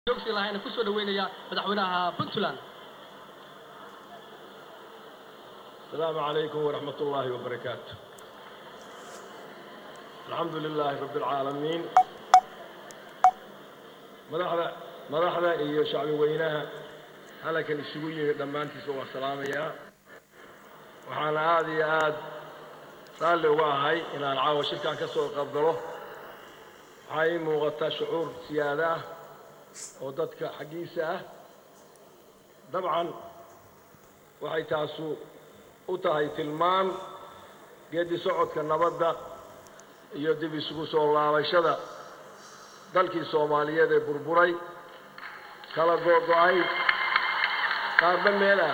joogsi lahayn ku soo dhaweynaya madaxweynaha Puntland. السلام عليكم ورحمة الله وبركاته. الحمد لله رب العالمين. مرحبا إيو شعبي وينها هلا كان السوية لما أنت سوى السلام يا وحنا هذه صار لي واهي إن العاوة شركة كسر قبله هاي مغطى شعور سيادة وضدك حقيسة طبعا وحي تاسو وتهي تلمان قد سعود كالنبضة يدي بسقوس الله وشذا dalkii Soomaaliyeed ee burburay kala go'ay qaarba meel ah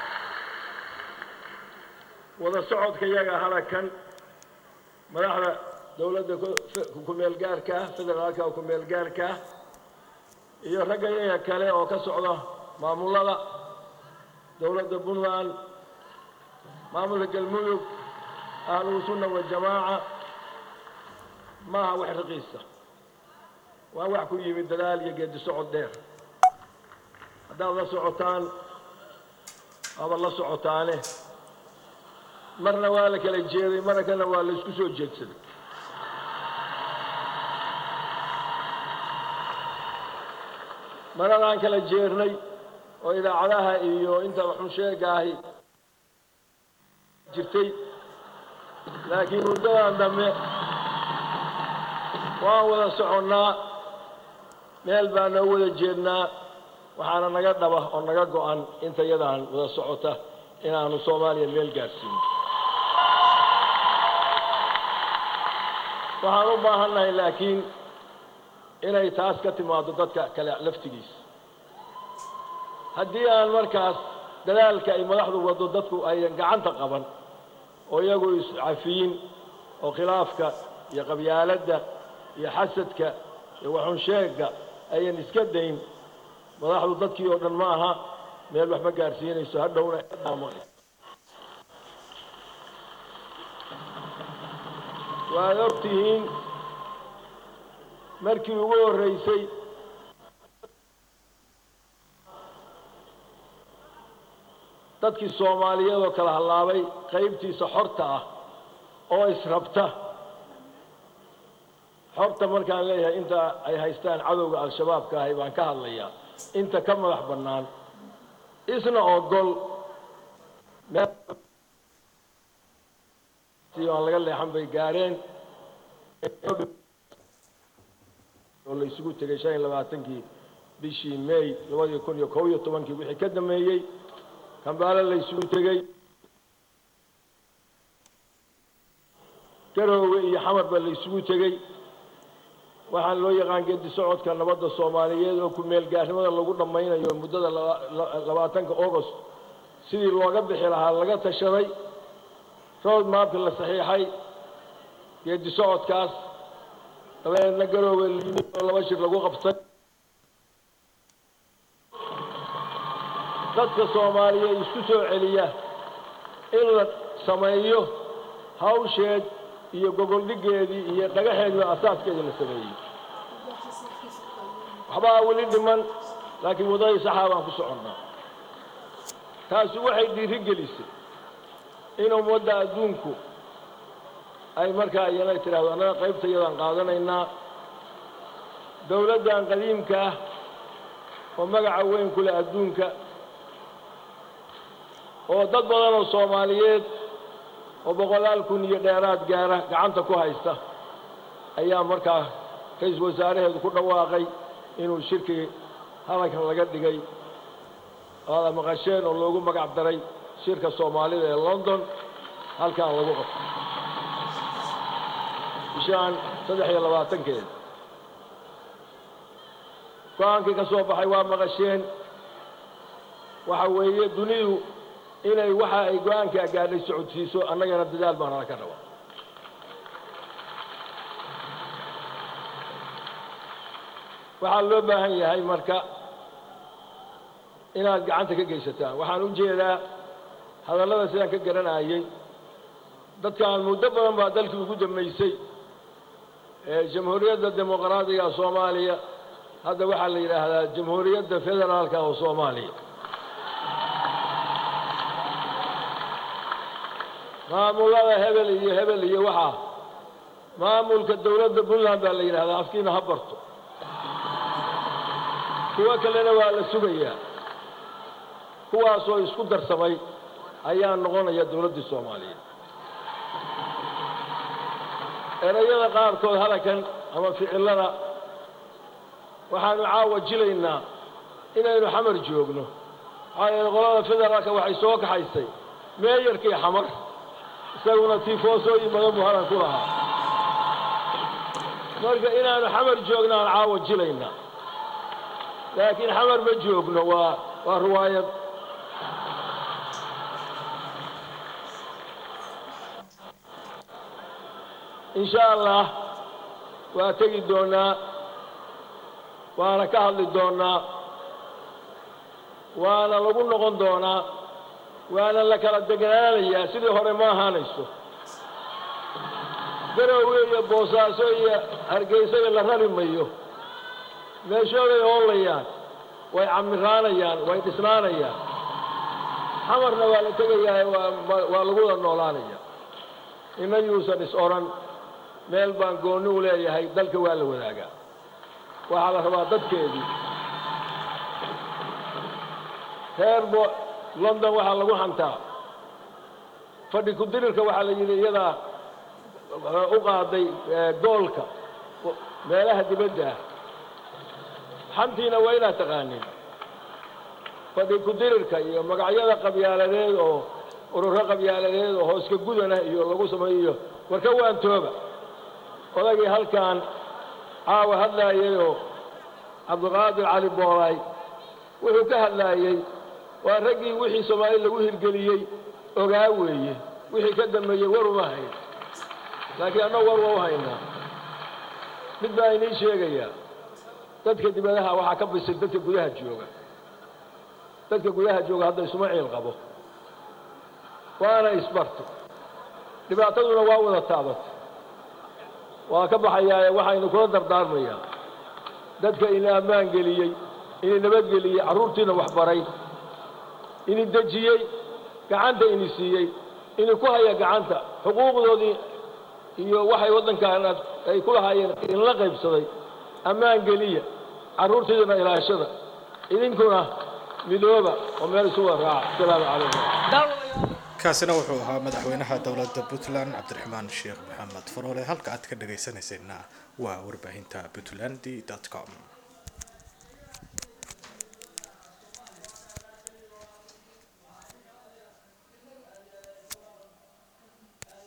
wada socodka iyaga halakan madaxda dawladda ku meel gaarka federaalka ku meel gaarka iyo ragga iyaga kale oo ka socda maamulada dawladda Puntland maamulka galmudug ahlu sunna wal jamaa ma wax raqiisa waa ku yimid dadaal iyo geedi socod dheer haddaad la socotaan aba la socotaane marna waa la kala jeeday marna kana waa la isku soo jeedsaday marna aan kala jeernay oo idaacadaha iyo inta waxu sheegaahay jirtay laakiin muddadan dambe waan wada soconnaa meel baan noo wada jeednaa waxaana naga dhaba oo naga go'an inta yadaan wada socota inaanu Soomaaliya meel gaarsiino waxaan u baahannahay laakiin inay taas ka timaado dadka kale laftigiis haddii aan markaas dadaalka ay madaxdu wado dadku ay gacanta qaban oo iyagu iscafiin oo khilaafka iyo qabyaaladda iyo xasadka iyo waxun sheega ayan iska dayn madaxdu dadkii oo dhan ma aha meel wax ma gaarsiinayso hadhowna amay waa ogtihiin markii ugu horeysay dadkii Soomaaliyeed oo kala halaabay qaybtiisa xorta ah oo israbta xorta markaan leeyahay inta ay haystaan cadowga al-shabaabka ah baan ka hadlayaa inta ka madax bannaan isna ogol si aan laga leexan bay gaareen oo la isugu tagay 25kii bishii May 2011 wixii ka dhameeyay Kampala la isugu tagay Garowe iyo Xamar baa la isugu tagay waxaan loo yaqaan geedi socodka nabadda Soomaaliyeed oo ku meel gaarnimada lagu dhamaynayo muddada 20 August sidii looga bixi lahaa laga tashaday road map la saxiixay geedi socodkaas dabeedna Garowe laba shir lagu qabtay dadka Soomaaliyeed isku soo celiya in la sameeyo hawsheed iyo gogol dhigeedii iyo dhagaxeedii asaaskeedii la sameeyay waxba wali dhiman laakiin wadada saxaabaan ku soconnaa taasi waxay dhiirigelisay inuu wadda adduunku ay markaa iyana tiraahdo anaga qaybta yadan qaadanaynaa dawladdan qadiimka oo magaca weyn ku leh adduunka oo dad badan oo Soomaaliyeed oo boqolaal kun iyo dheeraad gaara gacanta ku haysta ayaa markaa ra'iisul wasaaraheedu ku dhawaaqay inuu shirki halkan laga dhigay oo maqasheen oo loogu magac daray shirka Soomaalida ee London halkan lagu qabtay bishan 23keeda go'aankii ka soo baxay waa maqasheen waxa weeye dunidu inay waxa ay go'aanka gaadhay socodsiiso annagana dadaal baan ka rabaa waxaa loo baahan yahay marka inaad gacanta ka geysataan waxaan u jeedaa hadallada sidaan ka garanayay dadkaan muddo badan baa dalkii ugu dambeysay jamhuuriyadda dimuqraadiga Soomaaliya هذا وحال إلى هذا جمهورية فيدرالك أو صومالي maamul hebel iyo waxa maamulka dawladda Puntland baa la yiraahdaa afkiina ha barto kuwa kalena waa la sugayaa kuwaas oo isku darsamay ayaa noqonaya dawladda Soomaaliyeed erayada qaarkood halakan ama ficilada waxaanu caawajilaynaa inaynu xamar joogno ayay qolada federaalka waxay soo kaxaysay meeyarkii xamar isaguna tifoosooyin badan buu haran ku lahaa marka inaanu xamar joogno aan caawajilaynaa laakiin xamar ma joogno waa riwaayad إن شاء الله وأتجي دونا وأنا كهل دونا وأنا لقول نقول دونا وأنا لك الدجال يا سيدي هرما هانيسو دروي يا بوساسو يا أرجيسو يا لهري ميو مشوا يقوليان ويعمرانيان ويتسنانيان حمرنا ولا تجي ولقول النولانية إما يوسف إسران meel baan gooni u leeyahay dalka waa la wadaagaa waxa la rabaa dadkeedii heerbo London waxa lagu hantaa fadhi ku dirirka waxa la yiri iyada u qaaday goolka meelaha dibadda hantiina waa ila taqaanin fadhi ku dirirka iyo magacyada qabyaaladeed oo ururo qabyaaladeed oo hoos ka gudana iyo lagu sameeyo warka waan tooba odagii halkan caawa hadlaayay Cabdiqaadir Cali Boolay wuxuu ka hadlaayay waa ragii wixii Soomaali lagu hirgeliyay ogaa weeye wixii ka dambeeyay war uma hayn laakiin ana war waa haynaa mid baa inii sheegaya dadka dibadaha waxa ka bisay dadka gudaha jooga hadda Ismaaciil qabo waana isbarto dhibaataduna waa wada taabatay waa ka baxayaa waxaynu kula dardaarmayaa dadka in ammaan geliyay in nabad geliyay caruurtiina wax baray in dajiyay gacanta in siiyay in ku haya gacanta xuquuqdoodii iyo waxay wadankan ay ku lahaayeen in la qaybsaday ammaan geliya caruurtiina ilaashada idinkuna midooba oo meel soo raac salaamu calaykum kaasina wuxuu ahaa madaxweynaha dawladda Puntland Cabdiraxmaan Sheekh Maxamed Faroole halka aad ka dhageysanaysayna waa warbaahinta puntland.com